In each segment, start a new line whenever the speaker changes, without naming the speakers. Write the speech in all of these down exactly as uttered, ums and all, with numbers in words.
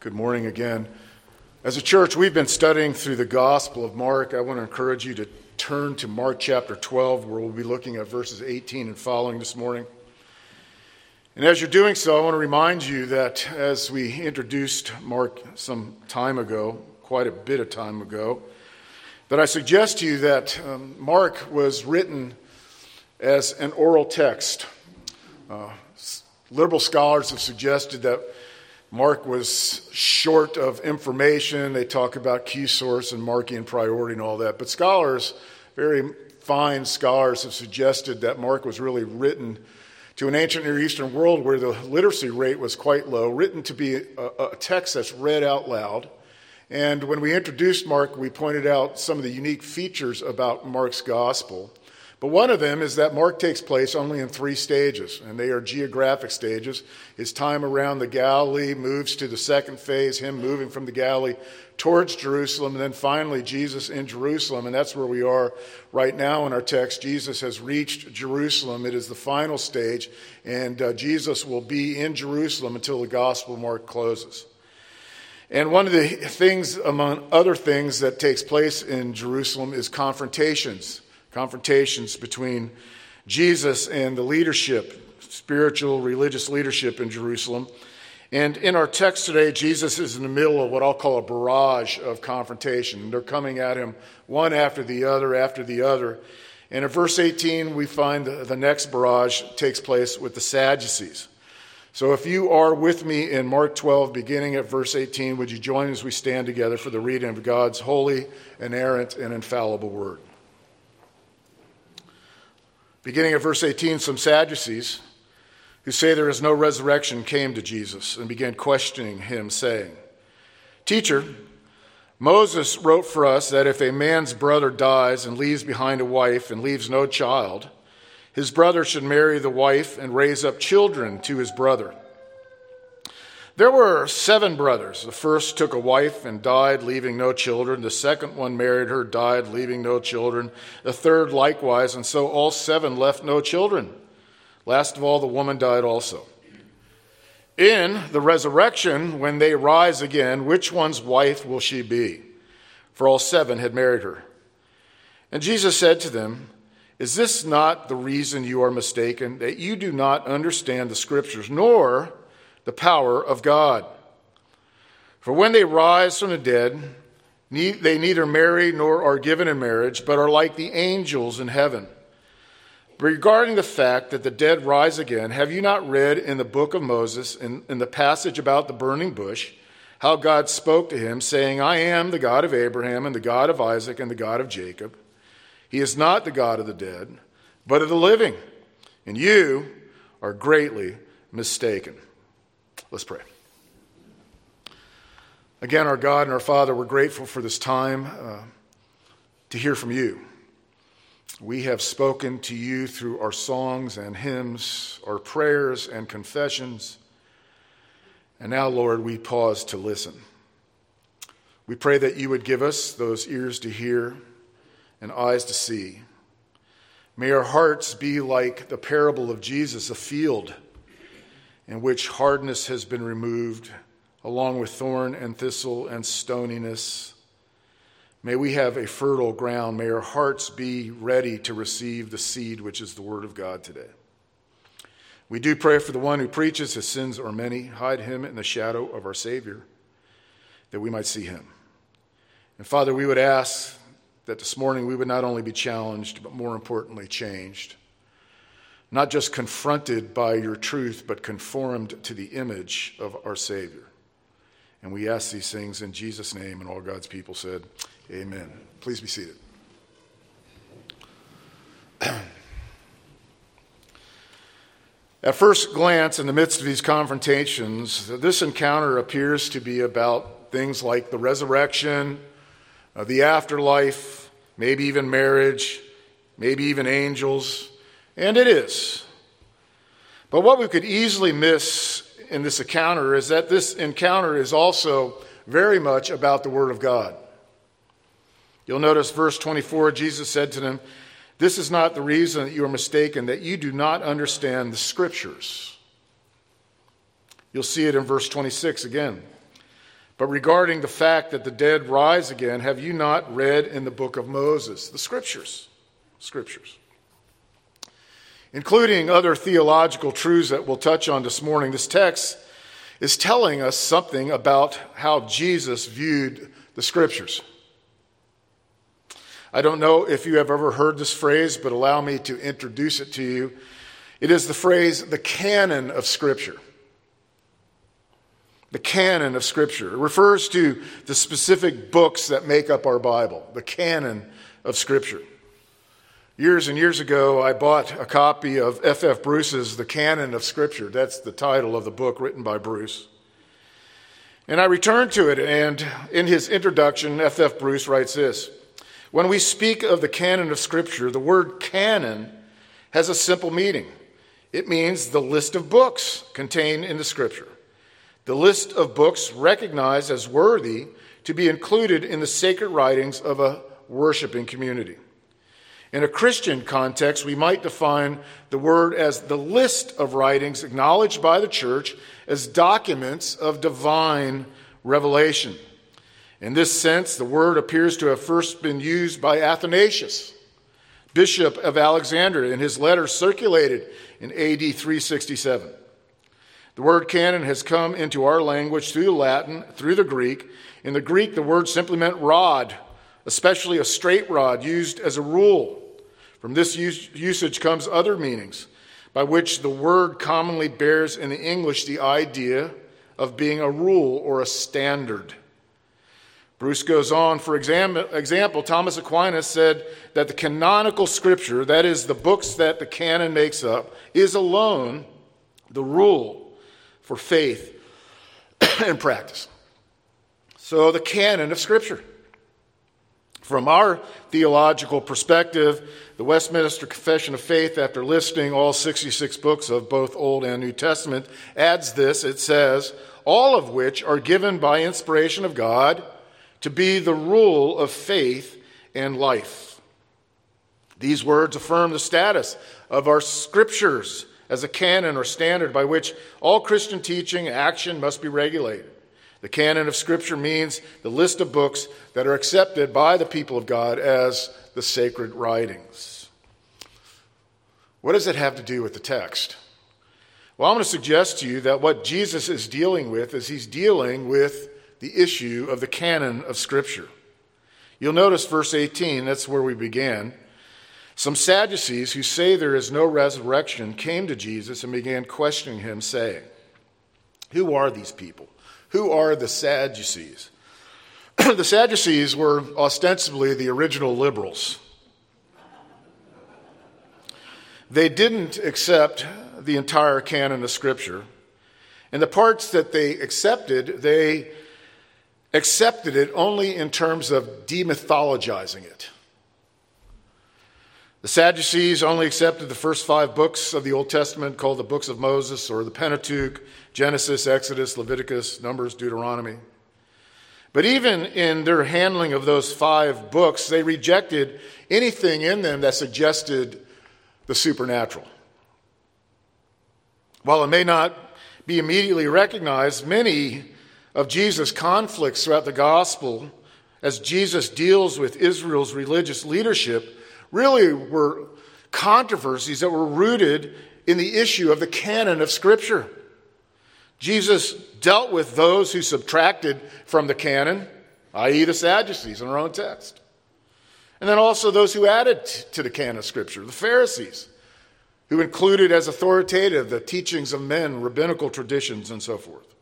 Good morning again. As a church, we've been studying through the Gospel of Mark. I want to encourage you to turn to Mark chapter twelve, where we'll be looking at verses eighteen and following this morning. And as you're doing so, I want to remind you that as we introduced Mark some time ago, quite a bit of time ago, that I suggest to you that um, Mark was written as an oral text. Uh, liberal scholars have suggested that Mark was short of information. They talk about key source and Markian priority and all that. But scholars, very fine scholars, have suggested that Mark was really written to an ancient Near Eastern world where the literacy rate was quite low, written to be a, a text that's read out loud. And when we introduced Mark, we pointed out some of the unique features about Mark's gospel. But one of them is that Mark takes place only in three stages, and they are geographic stages. His time around the Galilee moves to the second phase, him moving from the Galilee towards Jerusalem, and then finally Jesus in Jerusalem, and that's where we are right now in our text. Jesus has reached Jerusalem. It is the final stage, and uh, Jesus will be in Jerusalem until the Gospel of Mark closes. And one of the things, among other things, that takes place in Jerusalem is confrontations. Confrontations between Jesus and the leadership, spiritual, religious leadership in Jerusalem. And in our text today, Jesus is in the middle of what I'll call a barrage of confrontation. They're coming at him one after the other, after the other. And in verse eighteen, we find the, the next barrage takes place with the Sadducees. So if you are with me in Mark twelve, beginning at verse eighteen, would you join as we stand together for the reading of God's holy, inerrant, and infallible word? Beginning at verse eighteen, some Sadducees who say there is no resurrection came to Jesus and began questioning him, saying, "Teacher, Moses wrote for us that if a man's brother dies and leaves behind a wife and leaves no child, his brother should marry the wife and raise up children to his brother. There were seven brothers. The first took a wife and died, leaving no children. The second one married her, died, leaving no children. The third likewise, and so all seven left no children. Last of all, the woman died also. In the resurrection, when they rise again, which one's wife will she be? For all seven had married her." And Jesus said to them, "Is this not the reason you are mistaken, that you do not understand the Scriptures, nor the power of God? For when they rise from the dead, they neither marry nor are given in marriage, but are like the angels in heaven. Regarding the fact that the dead rise again, have you not read in the book of Moses, in, in the passage about the burning bush, how God spoke to him, saying, 'I am the God of Abraham and the God of Isaac and the God of Jacob. He is not the God of the dead, but of the living. And you are greatly mistaken.'" Let's pray. Again, our God and our Father, we're grateful for this time uh, to hear from you. We have spoken to you through our songs and hymns, our prayers and confessions. And now, Lord, we pause to listen. We pray that you would give us those ears to hear and eyes to see. May our hearts be like the parable of Jesus, a field in which hardness has been removed, along with thorn and thistle and stoniness. May we have a fertile ground. May our hearts be ready to receive the seed, which is the word of God today. We do pray for the one who preaches. His sins are many. Hide him in the shadow of our Savior, that we might see him. And Father, we would ask that this morning we would not only be challenged, but more importantly, changed. Not just confronted by your truth, but conformed to the image of our Savior. And we ask these things in Jesus' name, and all God's people said, amen. Please be seated. At first glance, in the midst of these confrontations, this encounter appears to be about things like the resurrection, uh, the afterlife, maybe even marriage, maybe even angels. And it is. But what we could easily miss in this encounter is that this encounter is also very much about the Word of God. You'll notice verse twenty-four, Jesus said to them, "This is not the reason that you are mistaken, that you do not understand the Scriptures." You'll see it in verse twenty-six again. But regarding the fact that the dead rise again, have you not read in the book of Moses, the scriptures? Scriptures. Including other theological truths that we'll touch on this morning, this text is telling us something about how Jesus viewed the scriptures. I don't know if you have ever heard this phrase, but allow me to introduce it to you. It is the phrase, the canon of Scripture. The canon of Scripture. It refers to the specific books that make up our Bible, the canon of Scripture. Years and years ago, I bought a copy of F F Bruce's The Canon of Scripture. That's the title of the book written by Bruce. And I returned to it, and in his introduction, F F Bruce writes this: when we speak of the canon of Scripture, the word canon has a simple meaning. It means the list of books contained in the Scripture. The list of books recognized as worthy to be included in the sacred writings of a worshiping community. In a Christian context, we might define the word as the list of writings acknowledged by the church as documents of divine revelation. In this sense, the word appears to have first been used by Athanasius, Bishop of Alexandria, in his letter circulated in A D three sixty-seven. The word canon has come into our language through the Latin, through the Greek. In the Greek, the word simply meant rod, especially a straight rod used as a rule. From this usage comes other meanings, by which the word commonly bears in the English the idea of being a rule or a standard. Bruce goes on, for example, Thomas Aquinas said that the canonical Scripture, that is, the books that the canon makes up, is alone the rule for faith and practice. So the canon of Scripture. From our theological perspective, the Westminster Confession of Faith, after listing all sixty-six books of both Old and New Testament, adds this. It says, all of which are given by inspiration of God to be the rule of faith and life. These words affirm the status of our scriptures as a canon or standard by which all Christian teaching and action must be regulated. The canon of Scripture means the list of books that are accepted by the people of God as the sacred writings. What does it have to do with the text? Well, I'm going to suggest to you that what Jesus is dealing with is he's dealing with the issue of the canon of Scripture. You'll notice verse eighteen, that's where we began. Some Sadducees who say there is no resurrection came to Jesus and began questioning him, saying, who are these people? Who are the Sadducees? The Sadducees were ostensibly the original liberals. They didn't accept the entire canon of Scripture. And the parts that they accepted, they accepted it only in terms of demythologizing it. The Sadducees only accepted the first five books of the Old Testament called the books of Moses or the Pentateuch, Genesis, Exodus, Leviticus, Numbers, Deuteronomy. But even in their handling of those five books, they rejected anything in them that suggested the supernatural. While it may not be immediately recognized, many of Jesus' conflicts throughout the gospel, as Jesus deals with Israel's religious leadership, really were controversies that were rooted in the issue of the canon of Scripture. Jesus dealt with those who subtracted from the canon, that is the Sadducees in our own text. And then also those who added to the canon of Scripture, the Pharisees, who included as authoritative the teachings of men, rabbinical traditions, and so forth.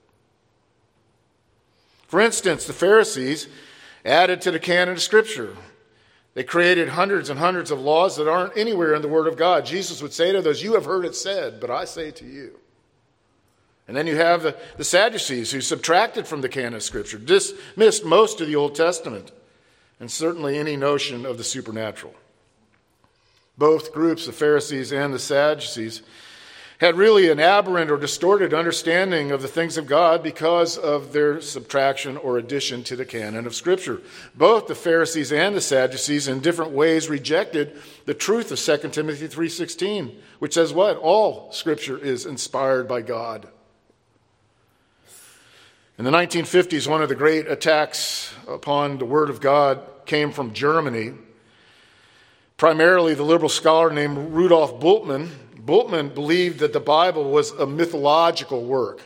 For instance, the Pharisees added to the canon of Scripture. They created hundreds and hundreds of laws that aren't anywhere in the Word of God. Jesus would say to those, you have heard it said, but I say to you. And then you have the, the Sadducees who subtracted from the canon of Scripture, dismissed most of the Old Testament, and certainly any notion of the supernatural. Both groups, the Pharisees and the Sadducees, had really an aberrant or distorted understanding of the things of God because of their subtraction or addition to the canon of Scripture. Both the Pharisees and the Sadducees in different ways rejected the truth of Second Timothy three sixteen, which says what? All Scripture is inspired by God. In the nineteen fifties, one of the great attacks upon the Word of God came from Germany. Primarily, the liberal scholar named Rudolf Bultmann. Bultmann believed that the Bible was a mythological work.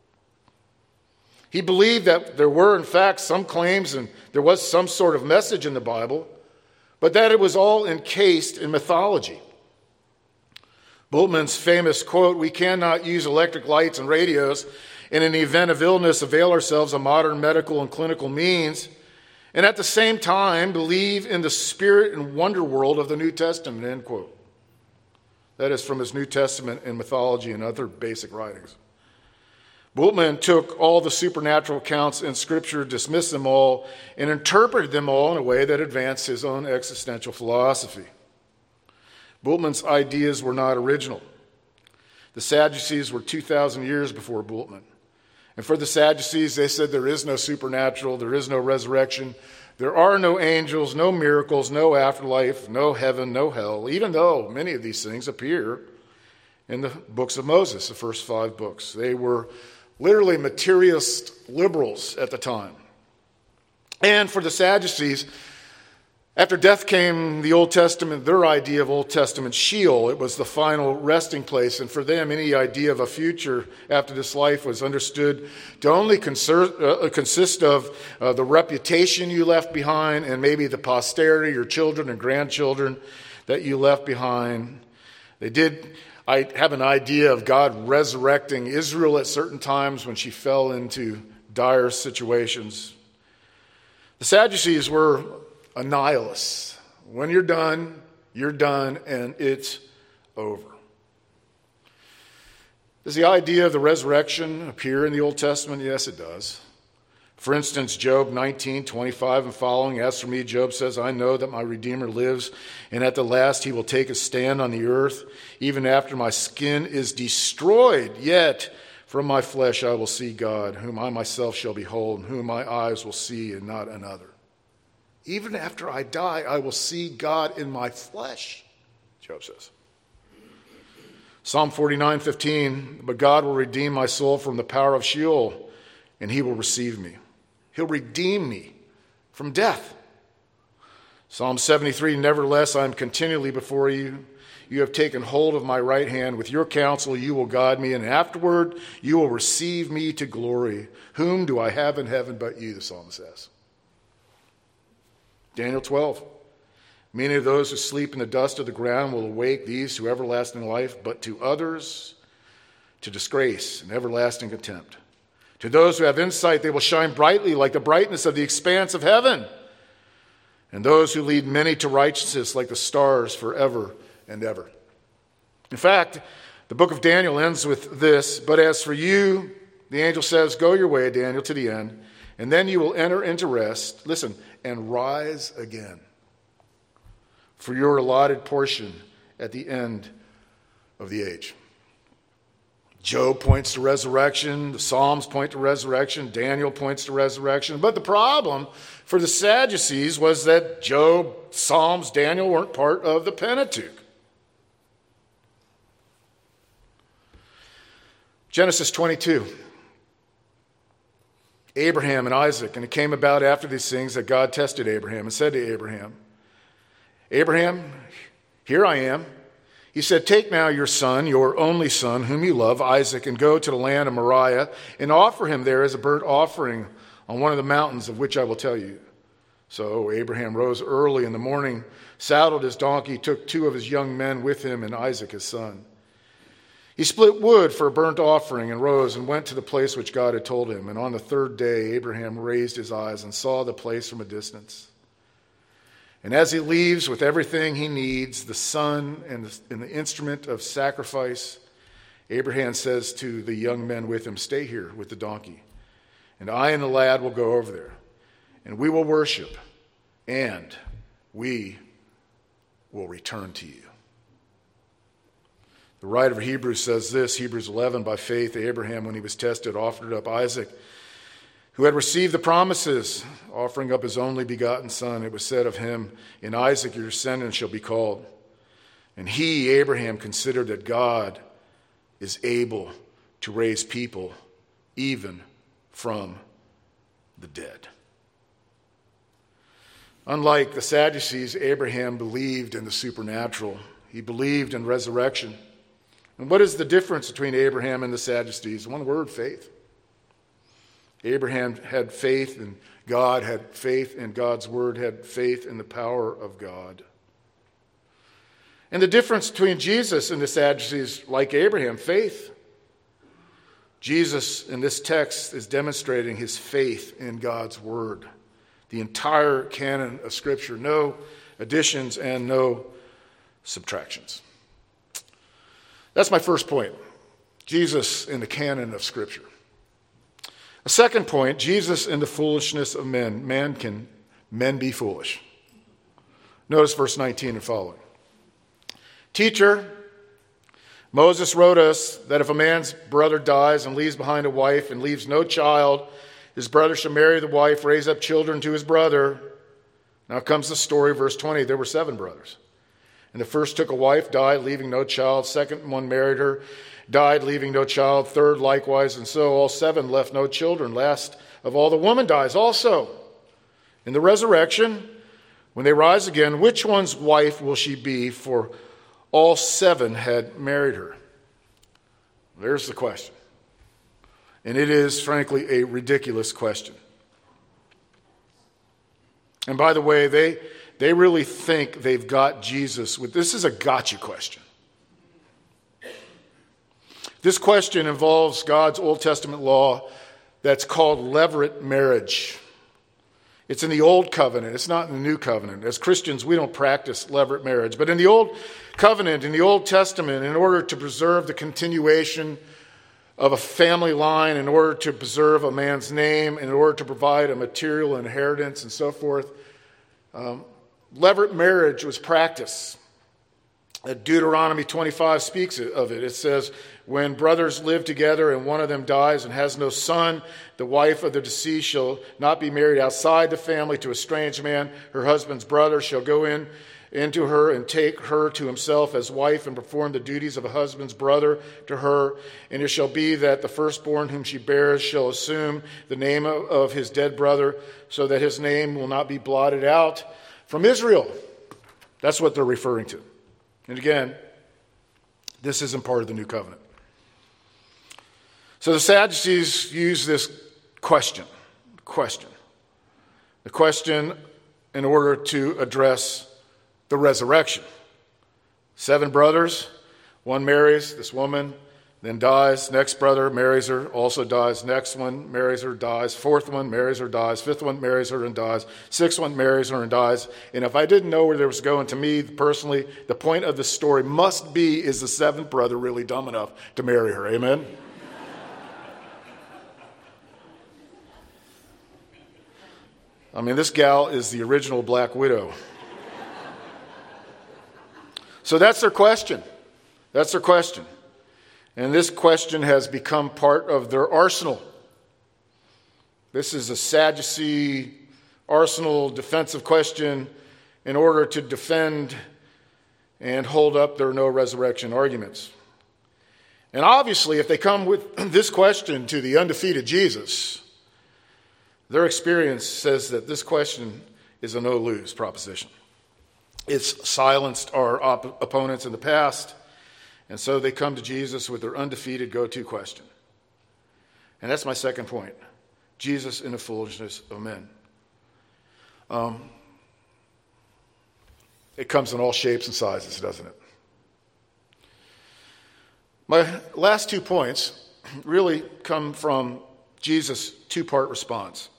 He believed that there were, in fact, some claims and there was some sort of message in the Bible, but that it was all encased in mythology. Bultmann's famous quote, "We cannot use electric lights and radios and in the event of illness avail ourselves of modern medical and clinical means, and at the same time believe in the spirit and wonder world of the New Testament," end quote. That is from his New Testament and mythology and other basic writings. Bultmann took all the supernatural accounts in Scripture, dismissed them all, and interpreted them all in a way that advanced his own existential philosophy. Bultmann's ideas were not original. The Sadducees were two thousand years before Bultmann. And for the Sadducees, they said there is no supernatural, there is no resurrection, there are no angels, no miracles, no afterlife, no heaven, no hell, even though many of these things appear in the books of Moses, the first five books. They were literally materialist liberals at the time. And for the Sadducees, after death came the Old Testament, their idea of Old Testament Sheol. It was the final resting place. And for them, any idea of a future after this life was understood to only consist, uh, consist of uh, the reputation you left behind and maybe the posterity, your children and grandchildren that you left behind. They did I have an idea of God resurrecting Israel at certain times when she fell into dire situations. The Sadducees were a nihilist. When you're done, you're done, and it's over. Does the idea of the resurrection appear in the Old Testament? Yes, it does. For instance, Job nineteen, twenty-five and following, "As for me," Job says, "I know that my Redeemer lives, and at the last he will take a stand on the earth. Even after my skin is destroyed, yet from my flesh I will see God, whom I myself shall behold, and whom my eyes will see and not another." Even after I die, I will see God in my flesh, Job says. Psalm forty-nine, fifteen, "But God will redeem my soul from the power of Sheol, and he will receive me." He'll redeem me from death. Psalm seventy-three, "Nevertheless, I am continually before you. You have taken hold of my right hand. With your counsel you will guide me, and afterward you will receive me to glory. Whom do I have in heaven but you?" the psalmist says. Daniel twelve, "Many of those who sleep in the dust of the ground will awake, these to everlasting life, but to others to disgrace and everlasting contempt. To those who have insight, they will shine brightly like the brightness of the expanse of heaven. And those who lead many to righteousness like the stars forever and ever." In fact, the book of Daniel ends with this, "But as for you," the angel says, "go your way, Daniel, to the end, and then you will enter into rest," listen, "and rise again for your allotted portion at the end of the age." Job points to resurrection. The Psalms point to resurrection. Daniel points to resurrection. But the problem for the Sadducees was that Job, Psalms, Daniel weren't part of the Pentateuch. Genesis twenty-two. Abraham and Isaac. "And it came about after these things that God tested Abraham and said to Abraham, 'Abraham, here I am.' He said, 'Take now your son, your only son, whom you love, Isaac, and go to the land of Moriah and offer him there as a burnt offering on one of the mountains of which I will tell you.' So Abraham rose early in the morning, saddled his donkey, took two of his young men with him and Isaac his son. He split wood for a burnt offering and rose and went to the place which God had told him. And on the third day Abraham raised his eyes and saw the place from a distance. And as he leaves with everything he needs, the son and the, and the instrument of sacrifice, Abraham says to the young men with him, 'Stay here with the donkey, and I and the lad will go over there, and we will worship, and we will return to you.'" The writer of Hebrews says this, Hebrews eleven, "By faith Abraham, when he was tested, offered up Isaac, who had received the promises, offering up his only begotten son. It was said of him, 'In Isaac your descendants shall be called.' And he, Abraham, considered that God is able to raise people even from the dead. Unlike the Sadducees, Abraham believed in the supernatural. He believed in resurrection. And what is the difference between Abraham and the Sadducees? One word: faith. Abraham had faith in God, had faith in God's word, had faith in the power of God. And the difference between Jesus and the Sadducees, like Abraham, faith. Jesus in this text is demonstrating his faith in God's word. The entire canon of Scripture, no additions and no subtractions. That's my first point. Jesus in the canon of Scripture. A second point, Jesus in the foolishness of men. Man can men be foolish? Notice verse nineteen and following. Teacher, Moses wrote us that if a man's brother dies and leaves behind a wife and leaves no child, his brother shall marry the wife, raise up children to his brother. Now comes the story, verse twenty. There were seven brothers. And the first took a wife, died, leaving no child. Second one married her, died, leaving no child. Third likewise, and so all seven left no children. Last of all, the woman dies also. In the resurrection, when they rise again, which one's wife will she be? For all seven had married her. There's the question. And it is, frankly, a ridiculous question. And by the way, they, they really think they've got Jesus with this is a gotcha question. This question involves God's Old Testament law that's called levirate marriage. It's in the Old Covenant. It's not in the New Covenant. As Christians, we don't practice levirate marriage. But in the Old Covenant, in the Old Testament, in order to preserve the continuation of a family line, in order to preserve a man's name, in order to provide a material inheritance and so forth, um, levirate marriage was practiced. Uh, Deuteronomy twenty-five speaks of it. It says, when brothers live together and one of them dies and has no son, the wife of the deceased shall not be married outside the family to a strange man. Her husband's brother shall go in into her and take her to himself as wife and perform the duties of a husband's brother to her. And it shall be that the firstborn whom she bears shall assume the name of, of his dead brother, so that his name will not be blotted out from Israel. That's what they're referring to. And again, this isn't part of the New Covenant. So the Sadducees use this question, question, the question in order to address the resurrection. Seven brothers, one marries this woman, then dies. Next brother marries her, also dies. Next one marries her, dies. Fourth one marries her, dies. Fifth one marries her and dies. Sixth one marries her and dies. And if I didn't know where there was going, to me personally, the point of the story must be, is the seventh brother really dumb enough to marry her? Amen? I mean, this gal is the original Black Widow. So that's their question. That's their question. And this question has become part of their arsenal. This is a Sadducee arsenal defensive question in order to defend and hold up their no resurrection arguments. And obviously, if they come with this question to the undefeated Jesus, their experience says that this question is a no-lose proposition. It's silenced our op- opponents in the past, and so they come to Jesus with their undefeated go-to question. And that's my second point. Jesus in the foolishness of men. Um, it comes in all shapes and sizes, doesn't it? My last two points really come from Jesus' two-part response.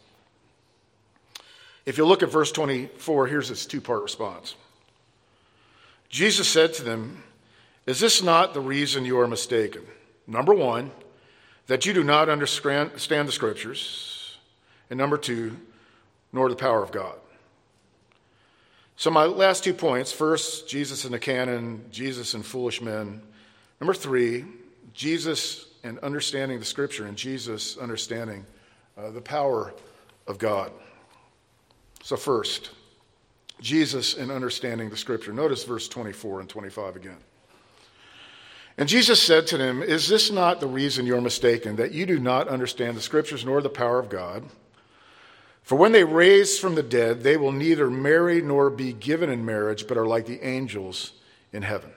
If you look at verse twenty-four, here's his two-part response. Jesus said to them, "Is this not the reason you are mistaken? Number one, that you do not understand the Scriptures. And number two, nor the power of God." So my last two points, first, Jesus in the canon, Jesus and foolish men. Number three, Jesus and understanding the Scripture, and Jesus understanding uh, the power of God. So first, Jesus and understanding the Scripture. Notice verse twenty-four and twenty-five again. And Jesus said to them, "Is this not the reason you're mistaken, that you do not understand the Scriptures nor the power of God? For when they raise from the dead, they will neither marry nor be given in marriage, but are like the angels in heaven."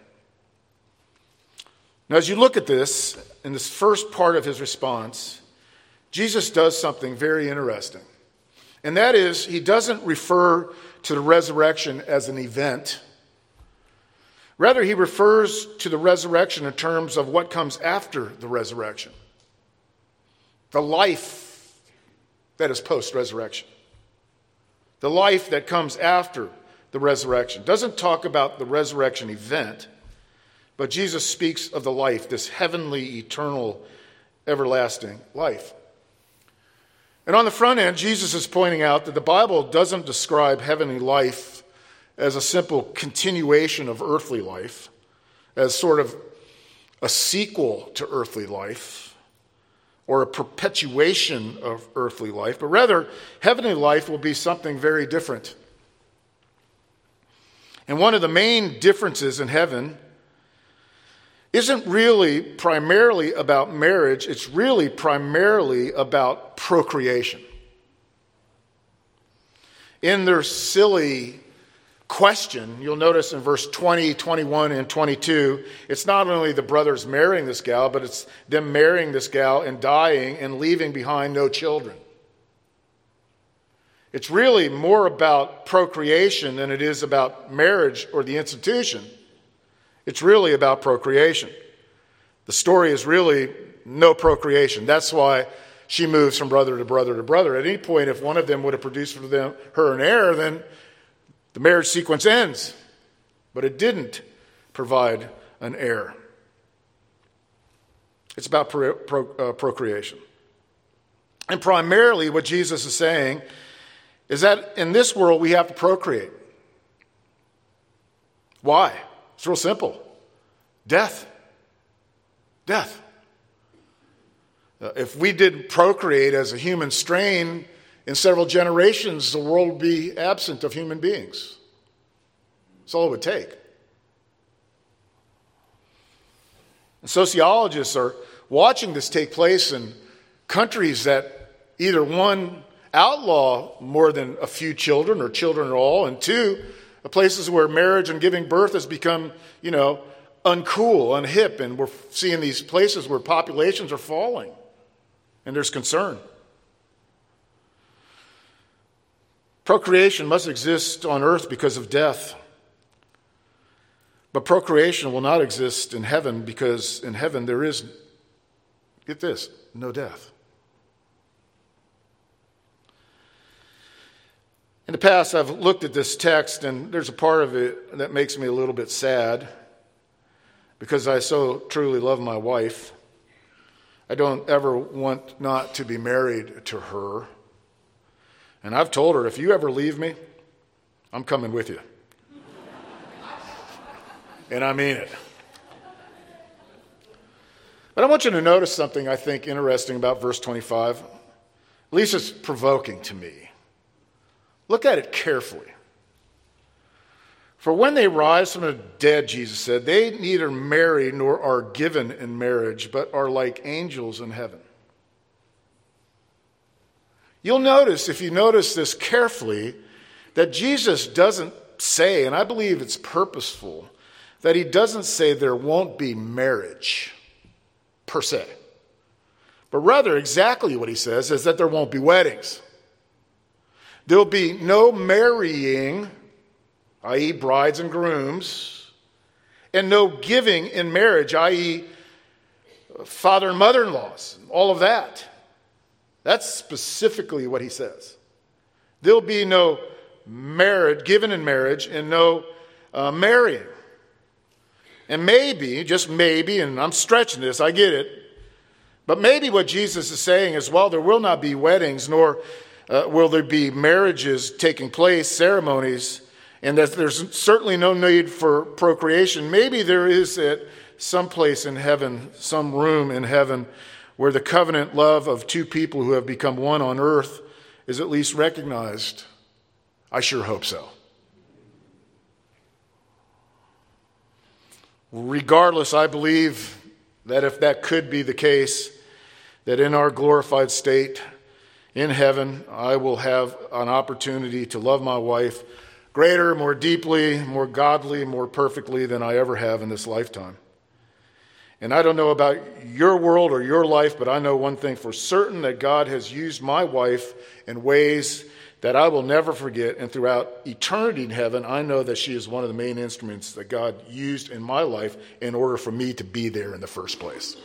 Now, as you look at this, in this first part of his response, Jesus does something very interesting. And that is, he doesn't refer to the resurrection as an event. Rather, he refers to the resurrection in terms of what comes after the resurrection. The life that is post-resurrection. The life that comes after the resurrection. Doesn't talk about the resurrection event, but Jesus speaks of the life, this heavenly, eternal, everlasting life. And on the front end, Jesus is pointing out that the Bible doesn't describe heavenly life as a simple continuation of earthly life, as sort of a sequel to earthly life, or a perpetuation of earthly life, but rather, heavenly life will be something very different. And one of the main differences in heaven isn't really primarily about marriage, it's really primarily about procreation. In their silly question, you'll notice in verse twenty, twenty-one, and twenty-two, it's not only the brothers marrying this gal, but it's them marrying this gal and dying and leaving behind no children. It's really more about procreation than it is about marriage or the institution. It's really about procreation. The story is really no procreation. That's why she moves from brother to brother to brother. At any point, if one of them would have produced for them, her an heir, then the marriage sequence ends. But it didn't provide an heir. It's about pro, pro, uh, procreation. And primarily what Jesus is saying is that in this world we have to procreate. Why? It's real simple. Death. Death. Uh, if we didn't procreate as a human strain, in several generations, the world would be absent of human beings. That's all it would take. And sociologists are watching this take place in countries that either, one, outlaw more than a few children or children at all, and two, places where marriage and giving birth has become, you know, uncool, unhip, and we're seeing these places where populations are falling, and there's concern. Procreation must exist on earth because of death, but procreation will not exist in heaven because in heaven there is, get this, no death. In the past, I've looked at this text, and there's a part of it that makes me a little bit sad because I so truly love my wife. I don't ever want not to be married to her. And I've told her, if you ever leave me, I'm coming with you. And I mean it. But I want you to notice something I think interesting about verse twenty-five. At least it's provoking to me. Look at it carefully. For when they rise from the dead, Jesus said, they neither marry nor are given in marriage, but are like angels in heaven. You'll notice, if you notice this carefully, that Jesus doesn't say, and I believe it's purposeful, that he doesn't say there won't be marriage per se. But rather, exactly what he says is that there won't be weddings. There'll be no marrying, that is brides and grooms, and no giving in marriage, that is father and mother-in-laws, all of that. That's specifically what he says. There'll be no marriage, given in marriage, and no uh, marrying. And maybe, just maybe, and I'm stretching this, I get it, but maybe what Jesus is saying is, well, there will not be weddings, nor Uh, will there be marriages taking place, ceremonies, and that there's certainly no need for procreation. Maybe there is at some place in heaven, some room in heaven, where the covenant love of two people who have become one on earth is at least recognized. I sure hope so. Regardless, I believe that if that could be the case, that in our glorified state in heaven, I will have an opportunity to love my wife greater, more deeply, more godly, more perfectly than I ever have in this lifetime. And I don't know about your world or your life, but I know one thing for certain, that God has used my wife in ways that I will never forget. And throughout eternity in heaven, I know that she is one of the main instruments that God used in my life in order for me to be there in the first place.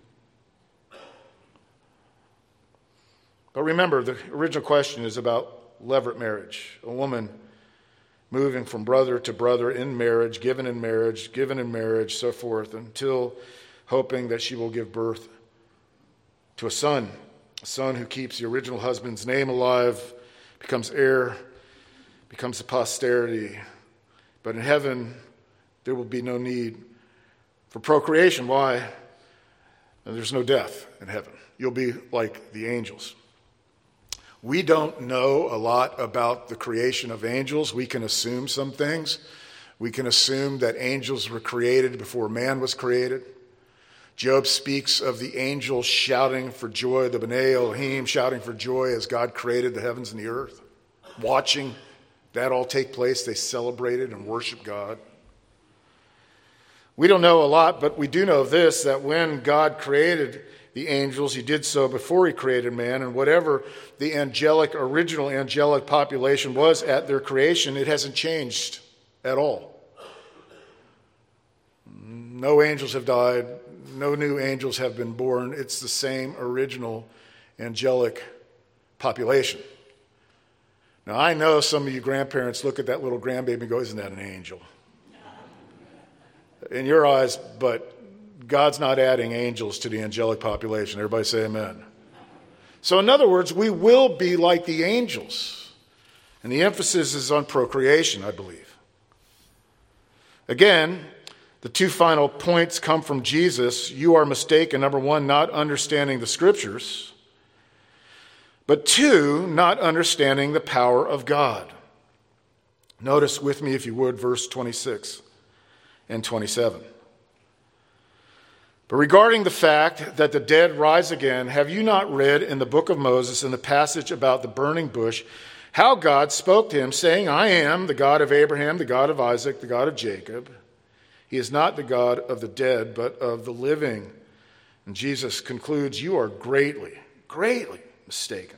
But remember, the original question is about levirate marriage. A woman moving from brother to brother in marriage, given in marriage, given in marriage, so forth, until hoping that she will give birth to a son, a son who keeps the original husband's name alive, becomes heir, becomes a posterity. But in heaven, there will be no need for procreation. Why? There's no death in heaven. You'll be like the angels. We don't know a lot about the creation of angels. We can assume some things. We can assume that angels were created before man was created. Job speaks of the angels shouting for joy, the B'nai Elohim shouting for joy as God created the heavens and the earth. Watching that all take place, they celebrated and worshiped God. We don't know a lot, but we do know this, that when God created the angels, he did so before he created man, and whatever the angelic, original angelic population was at their creation, it hasn't changed at all. No angels have died. No new angels have been born. It's the same original angelic population. Now, I know some of you grandparents look at that little grandbaby and go, isn't that an angel? In your eyes, but God's not adding angels to the angelic population. Everybody say amen. So in other words, we will be like the angels. And the emphasis is on procreation, I believe. Again, the two final points come from Jesus. You are mistaken, number one, not understanding the scriptures. But two, not understanding the power of God. Notice with me, if you would, verse twenty-six and twenty-seven. But regarding the fact that the dead rise again, have you not read in the book of Moses, in the passage about the burning bush, how God spoke to him, saying, I am the God of Abraham, the God of Isaac, the God of Jacob. He is not the God of the dead, but of the living. And Jesus concludes, you are greatly, greatly mistaken.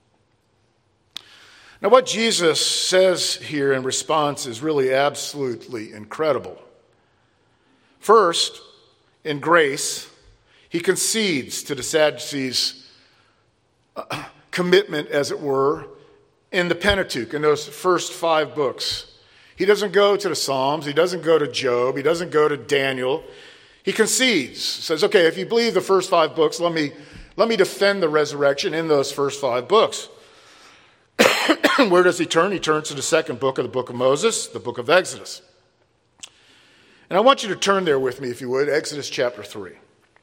Now, what Jesus says here in response is really absolutely incredible. First, in grace, he concedes to the Sadducees' commitment, as it were, in the Pentateuch, in those first five books. He doesn't go to the Psalms. He doesn't go to Job. He doesn't go to Daniel. He concedes, says, okay, if you believe the first five books, let me, let me defend the resurrection in those first five books. Where does he turn? He turns to the second book of the book of Moses, the book of Exodus. And I want you to turn there with me, if you would, Exodus chapter three.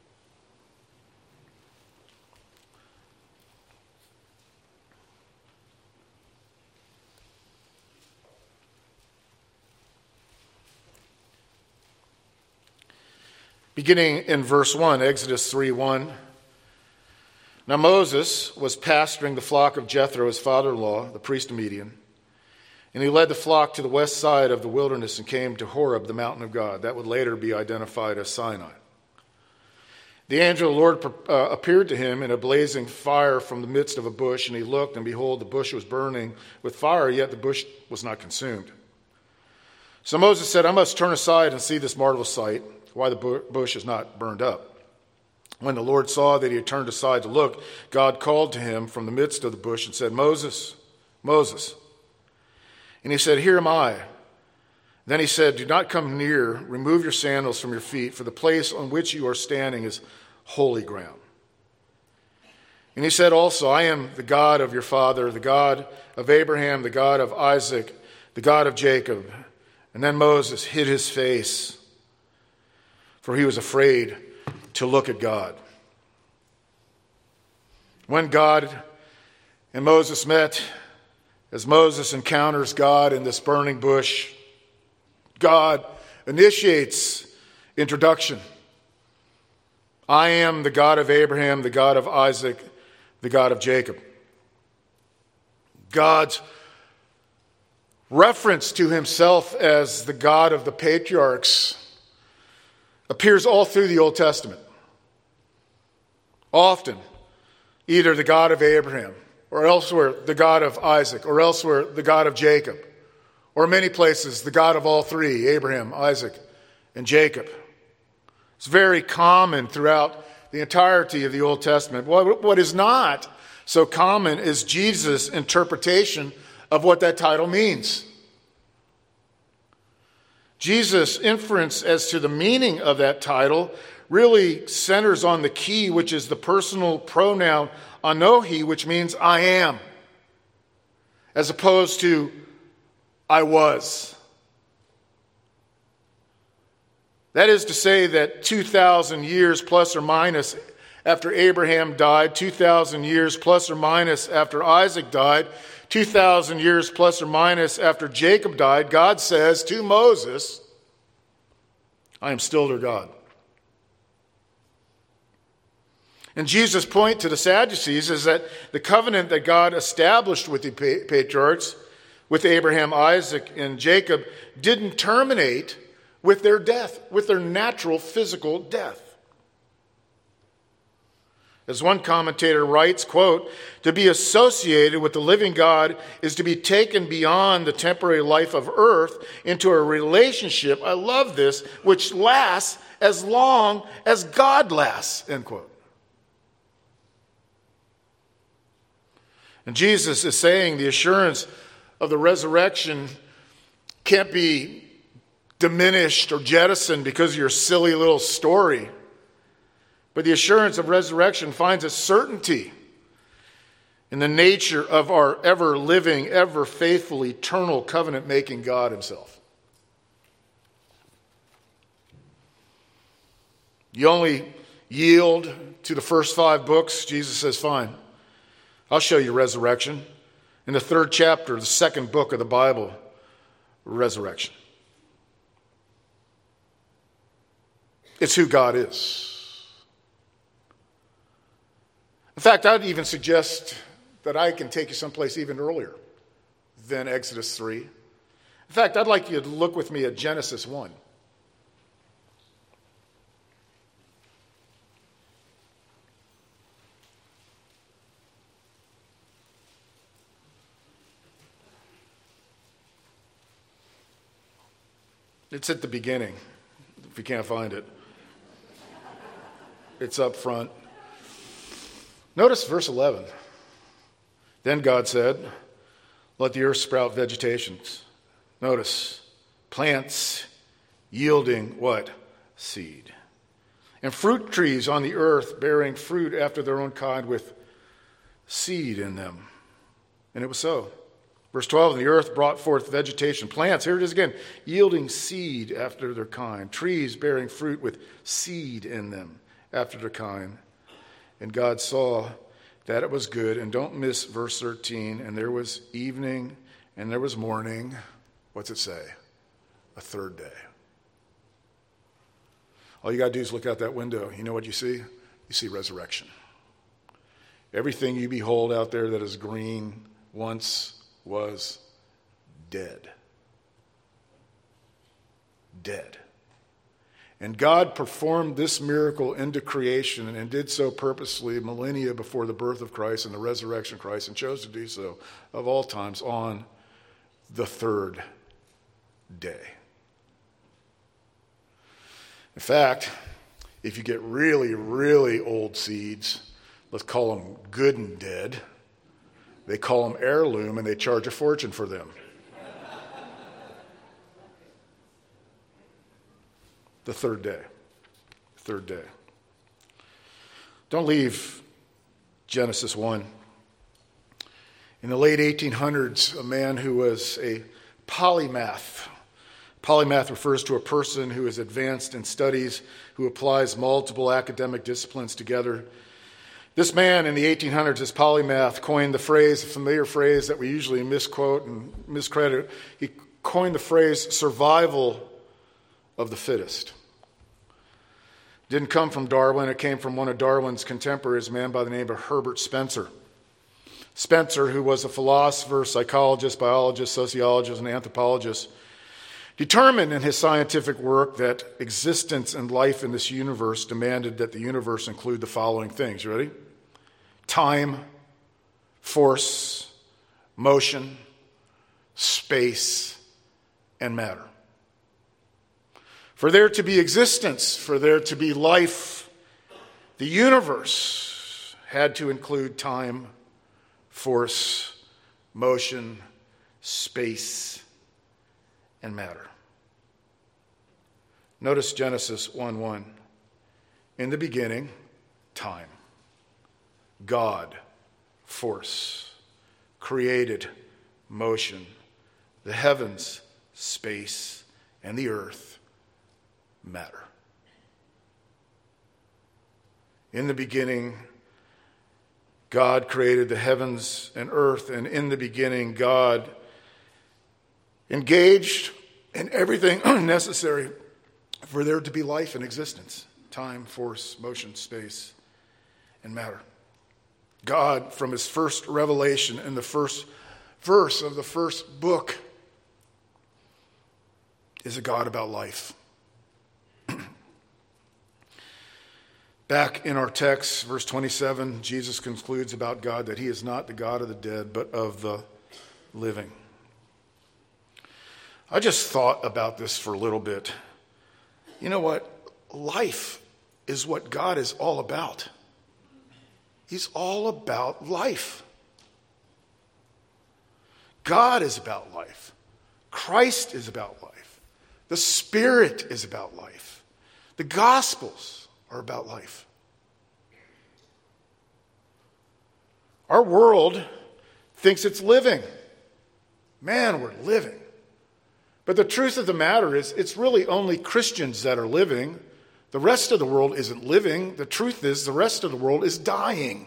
Beginning in verse one, Exodus three one. Now Moses was pasturing the flock of Jethro, his father-in-law, the priest of Midian. And he led the flock to the west side of the wilderness and came to Horeb, the mountain of God. That would later be identified as Sinai. The angel of the Lord uh, appeared to him in a blazing fire from the midst of a bush, and he looked, and behold, the bush was burning with fire, yet the bush was not consumed. So Moses said, I must turn aside and see this marvelous sight, why the bush is not burned up. When the Lord saw that he had turned aside to look, God called to him from the midst of the bush and said, Moses, Moses. And he said, here am I. Then he said, do not come near, remove your sandals from your feet, for the place on which you are standing is holy ground. And he said also, I am the God of your father, the God of Abraham, the God of Isaac, the God of Jacob. And then Moses hid his face, for he was afraid to look at God. When God and Moses met, as Moses encounters God in this burning bush, God initiates Introduction. I am the God of Abraham, the God of Isaac, the God of Jacob. God's reference to himself as the God of the patriarchs appears all through the Old Testament. Often, either the God of Abraham, or elsewhere the God of Isaac, or elsewhere the God of Jacob, or many places the God of all three, Abraham, Isaac, and Jacob. It's very common throughout the entirety of the Old Testament. What, what is not so common is Jesus' interpretation of what that title means. Jesus' inference as to the meaning of that title really centers on the key, which is the personal pronoun anohi, which means I am, as opposed to I was. That is to say that two thousand years plus or minus after Abraham died, two thousand years plus or minus after Isaac died, two thousand years plus or minus after Jacob died, God says to Moses, I am still their God. And Jesus' point to the Sadducees is that the covenant that God established with the patriarchs, with Abraham, Isaac, and Jacob, didn't terminate with their death, with their natural physical death. As one commentator writes, quote, to be associated with the living God is to be taken beyond the temporary life of earth into a relationship, I love this, which lasts as long as God lasts, end quote. And Jesus is saying the assurance of the resurrection can't be diminished or jettisoned because of your silly little story. But the assurance of resurrection finds its certainty in the nature of our ever-living, ever-faithful, eternal, covenant-making God himself. You only yield to the first five books, Jesus says, fine, I'll show you resurrection. In the third chapter, the second book of the Bible, resurrection. It's who God is. In fact, I'd even suggest that I can take you someplace even earlier than Exodus three. In fact, I'd like you to look with me at Genesis one. It's at the beginning, if you can't find it. It's up front. Notice verse eleven. Then God said, let the earth sprout vegetations. Notice, plants yielding what? Seed. And fruit trees on the earth bearing fruit after their own kind with seed in them. And it was so. Verse twelve, and the earth brought forth vegetation, plants, here it is again, yielding seed after their kind, trees bearing fruit with seed in them after their kind. And God saw that it was good. And don't miss verse thirteen. And there was evening and there was morning. What's it say? A third day. All you got to do is look out that window. You know what you see? You see resurrection. Everything you behold out there that is green once was dead. Dead. And God performed this miracle into creation and did so purposely millennia before the birth of Christ and the resurrection of Christ, and chose to do so of all times on the third day. In fact, if you get really, really old seeds, let's call them good and dead, they call them heirloom and they charge a fortune for them. The third day. Third day. Don't leave Genesis one. In the late eighteen hundreds, a man who was a polymath. Polymath refers to a person who is advanced in studies, who applies multiple academic disciplines together. This man in the eighteen hundreds, this polymath, coined the phrase, a familiar phrase that we usually misquote and miscredit. He coined the phrase survival of the fittest. Didn't come from Darwin. It came from one of Darwin's contemporaries, a man by the name of Herbert Spencer. Spencer, who was a philosopher, psychologist, biologist, sociologist, and anthropologist, determined in his scientific work that existence and life in this universe demanded that the universe include the following things. You ready? Time, force, motion, space, and matter. For there to be existence, for there to be life, the universe had to include time, force, motion, space, and matter. Notice Genesis one one. In the beginning, time. God, force, created motion, the heavens, space, and the earth, matter. In the beginning, God created the heavens and earth, and in the beginning, God engaged in everything necessary for there to be life and existence: time, force, motion, space, and matter. God, from his first revelation in the first verse of the first book, is a God about life. Back in our text, verse twenty-seven, Jesus concludes about God that he is not the God of the dead, but of the living. I just thought about this for a little bit. You know what? Life is what God is all about. He's all about life. God is about life. Christ is about life. The Spirit is about life. The Gospels are about life. Our world thinks it's living. Man, we're living. But the truth of the matter is, it's really only Christians that are living. The rest of the world isn't living. The truth is, the rest of the world is dying.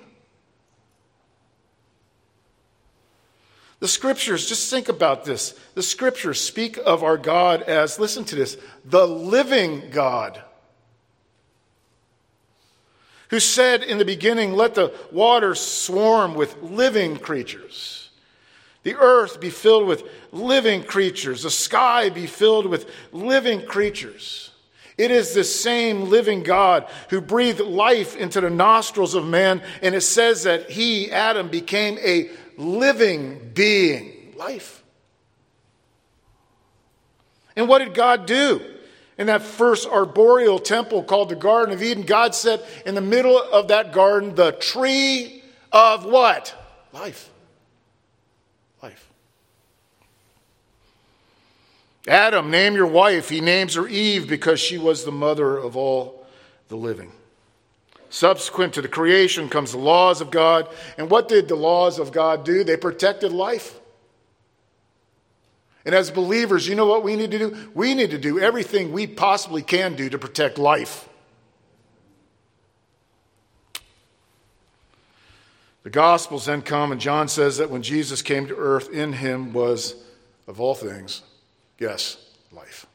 The scriptures, just think about this. The scriptures speak of our God as, listen to this, the living God, who said in the beginning, let the waters swarm with living creatures, the earth be filled with living creatures, the sky be filled with living creatures. It is the same living God who breathed life into the nostrils of man, and it says that he, Adam, became a living being. Life. And what did God do? In that first arboreal temple called the Garden of Eden, God set in the middle of that garden the tree of what? Life. Life. Adam, name your wife. He names her Eve because she was the mother of all the living. Subsequent to the creation comes the laws of God. And what did the laws of God do? They protected life. And as believers, you know what we need to do? We need to do everything we possibly can do to protect life. The Gospels then come, and John says that when Jesus came to earth, in him was, of all things, yes, life.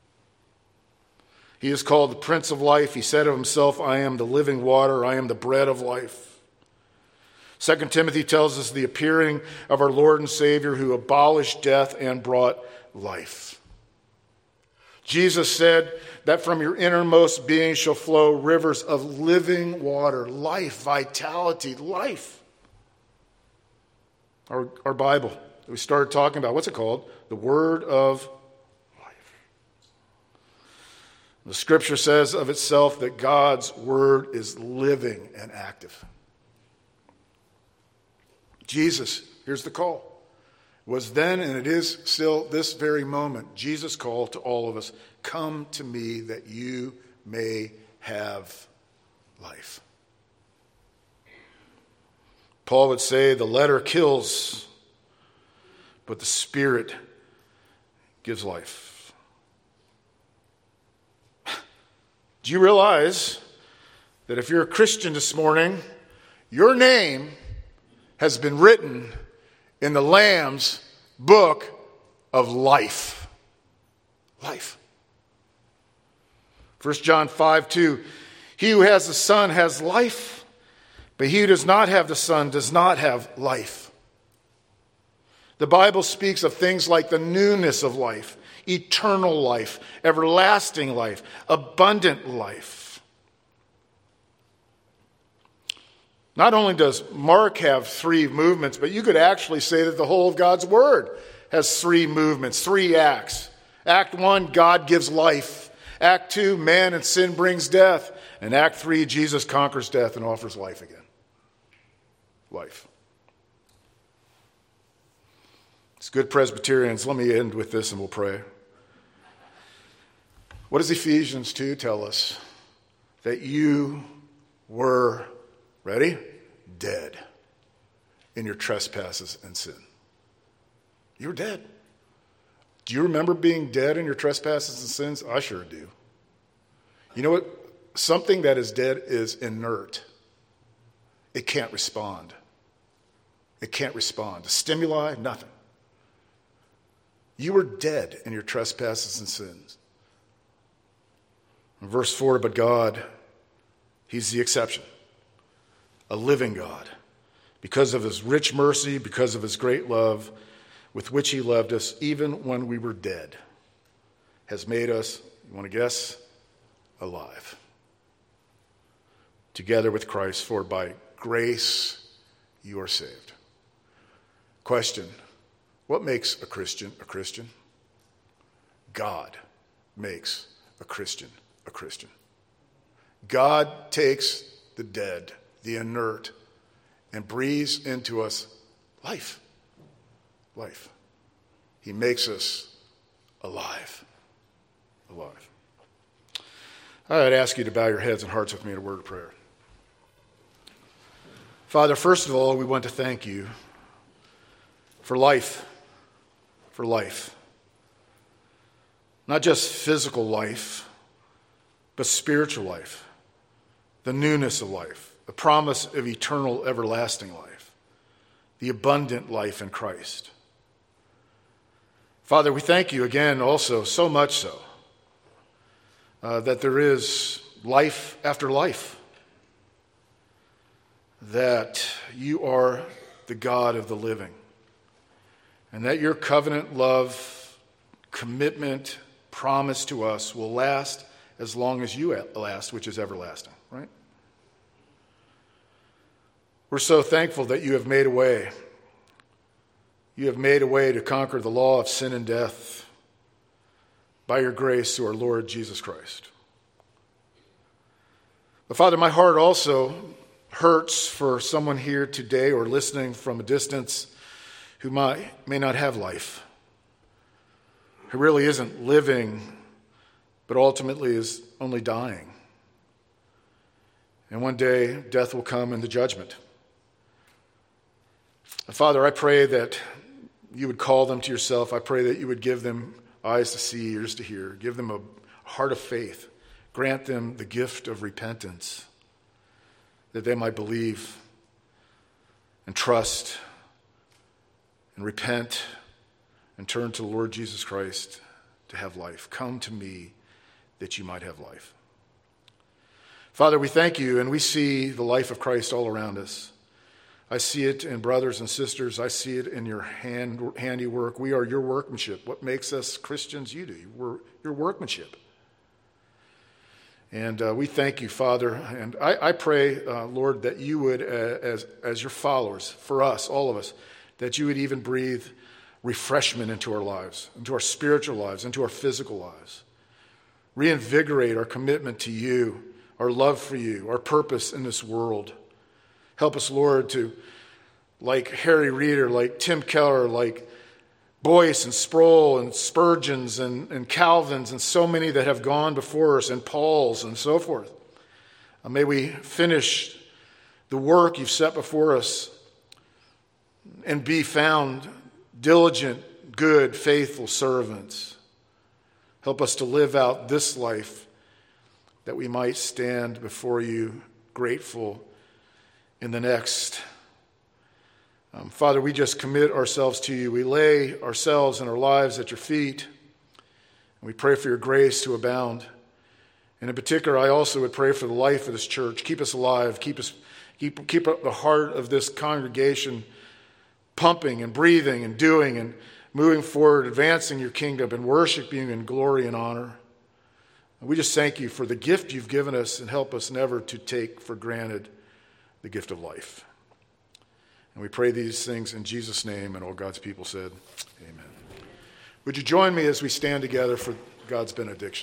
He is called the Prince of Life. He said of himself, I am the living water. I am the bread of life. Second Timothy tells us the appearing of our Lord and Savior who abolished death and brought life. Jesus said that from your innermost being shall flow rivers of living water, life, vitality, life. Our, our Bible that we started talking about, what's it called? The Word of Life. The Scripture says of itself that God's Word is living and active. Jesus, here's the call, was then and it is still this very moment, Jesus' call to all of us, come to me that you may have life. Paul would say the letter kills, but the Spirit gives life. Do you realize that if you're a Christian this morning, your name has been written in the Lamb's book of life? Life. First John five two, He who has the Son has life, but he who does not have the Son does not have life. The Bible speaks of things like the newness of life, eternal life, everlasting life, abundant life. Not only does Mark have three movements, but you could actually say that the whole of God's Word has three movements, three acts. Act one, God gives life. Act two, man and sin brings death. And Act three, Jesus conquers death and offers life again. Life. It's good Presbyterians. Let me end with this and we'll pray. What does Ephesians two tell us? That you were, ready? Dead in your trespasses and sin. You were dead. Do you remember being dead in your trespasses and sins? I sure do. You know what? Something that is dead is inert. It can't respond. It can't respond. To stimuli, nothing. You were dead in your trespasses and sins. In verse four, but God, he's the exception. A living God. Because of his rich mercy, because of his great love, with which he loved us, even when we were dead, has made us, you want to guess, alive. Together with Christ, for by grace you are saved. Question, what makes a Christian a Christian? God makes a Christian a Christian. God takes the dead, the inert, and breathes into us life. Life. He makes us alive. Alive. I'd ask you to bow your heads and hearts with me in a word of prayer. Father, first of all, we want to thank you for life. For life. Not just physical life, but spiritual life. The newness of life. The promise of eternal, everlasting life. The abundant life in Christ. Father, we thank you again also, so much so, uh, that there is life after life. That you are the God of the living. And that your covenant love, commitment, promise to us will last as long as you last, which is everlasting, right? We're so thankful that you have made a way. You have made a way to conquer the law of sin and death by your grace through our Lord Jesus Christ. But Father, my heart also hurts for someone here today or listening from a distance who might, may not have life, who really isn't living, but ultimately is only dying. And one day, death will come in the judgment. And Father, I pray that you would call them to yourself. I pray that you would give them eyes to see, ears to hear. Give them a heart of faith. Grant them the gift of repentance, that they might believe and trust and repent and turn to the Lord Jesus Christ to have life. Come to me that you might have life. Father, we thank you, and we see the life of Christ all around us. I see it in brothers and sisters. I see it in your hand, handiwork. We are your workmanship. What makes us Christians? You do. We're your workmanship. And uh, we thank you, Father. And I, I pray, uh, Lord, that you would, uh, as, as your followers, for us, all of us, that you would even breathe refreshment into our lives, into our spiritual lives, into our physical lives. Reinvigorate our commitment to you, our love for you, our purpose in this world. Help us, Lord, to, like Harry Reeder, like Tim Keller, like Boyce and Sproul and Spurgeons and, and Calvins and so many that have gone before us, and Pauls and so forth. Uh, may we finish the work you've set before us and be found diligent, good, faithful servants. Help us to live out this life that we might stand before you grateful in the next. Um, Father, we just commit ourselves to you. We lay ourselves and our lives at your feet. And we pray for your grace to abound. And in particular, I also would pray for the life of this church. Keep us alive. Keep us, keep, keep up the heart of this congregation pumping and breathing and doing and moving forward, advancing your kingdom and worshiping you in glory and honor. And we just thank you for the gift you've given us, and help us never to take for granted the gift of life. And we pray these things in Jesus' name, and all God's people said, amen. Would you join me as we stand together for God's benediction?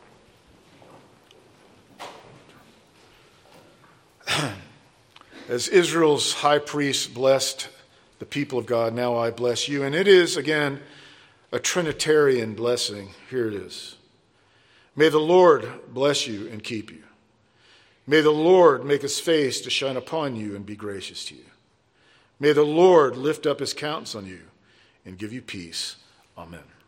As Israel's high priest blessed the people of God, now I bless you. And it is, again, a Trinitarian blessing. Here it is. May the Lord bless you and keep you. May the Lord make his face to shine upon you and be gracious to you. May the Lord lift up his countenance on you and give you peace. Amen.